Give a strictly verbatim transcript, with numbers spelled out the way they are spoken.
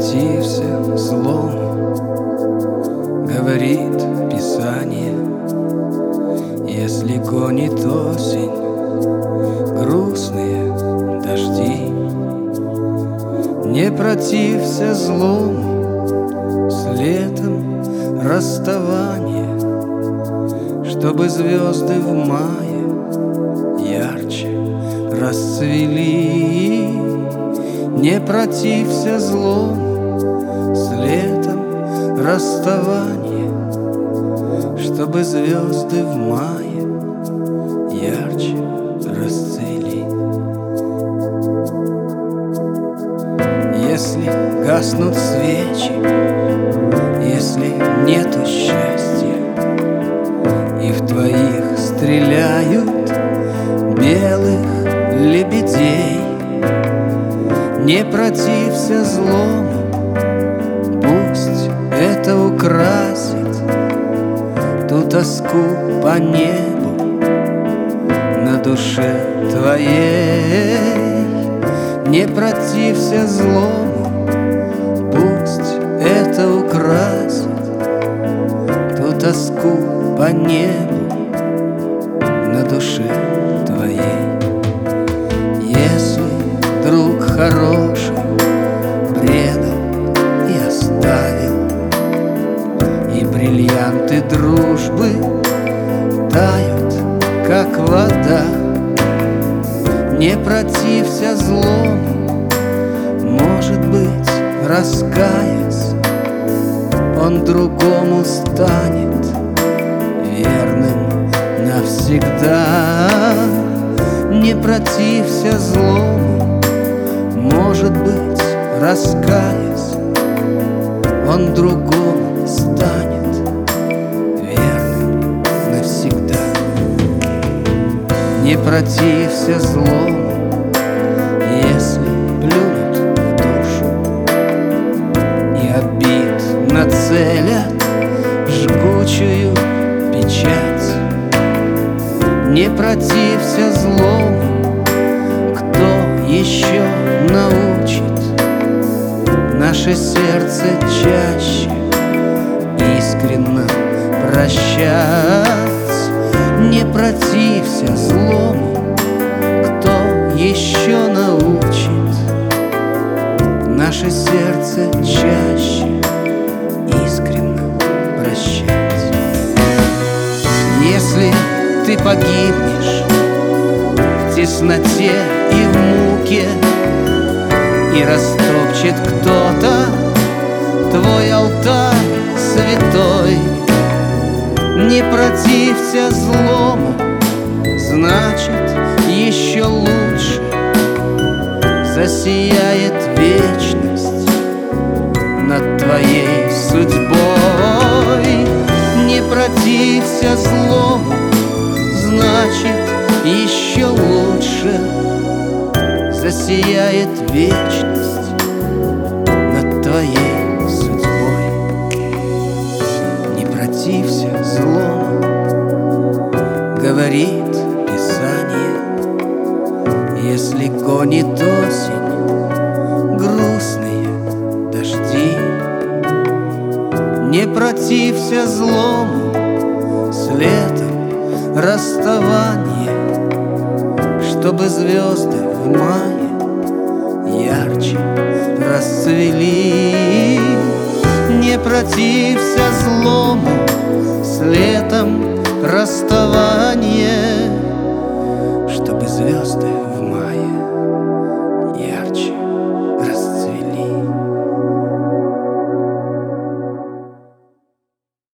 протився злому, говорит Писание. Если гонит осень грустные дожди, не протився злому с летом расставания, чтобы звезды в мае ярче расцвели. Не протився злому с летом расставания, чтобы звезды в мае ярче расцвели. Если гаснут свечи, если нету счастья, и в твоих стреляют белых лебедей, не протився злому, пусть это украсит ту тоску по небу на душе твоей. Не протився злому, пусть это украсит ту тоску по небу на душе твоей. Если друг хороший предал и оставил, и бриллианты дружбы тают, как вода, не протився злому, может быть, раскаясь, он другому станет верным навсегда. Не протився злому, может быть, раскаясь, он другому станет верным навсегда. Не протився злому, если плюнут в душу и обид нацелят жгучую печать. Не протився злому, кто еще научит наше сердце чаще искренно прощать. Не протився злому, кто еще научит наше сердце чаще искренно прощать. Если ты погибнешь в тесноте и в муке, и растопчет кто-то твой алтарь святой, не протився злому, значит, еще лучше засияет вечность над твоей судьбой. Не протився злому, значит, еще лучше засияет вечность над твоей судьбой. Не протився злому, говорит Писание. Если гонит осень грустные дожди, не протився злому с летом расставания, чтобы звезды в мае ярче расцвели. Не протився злому с летом расставания, чтобы звезды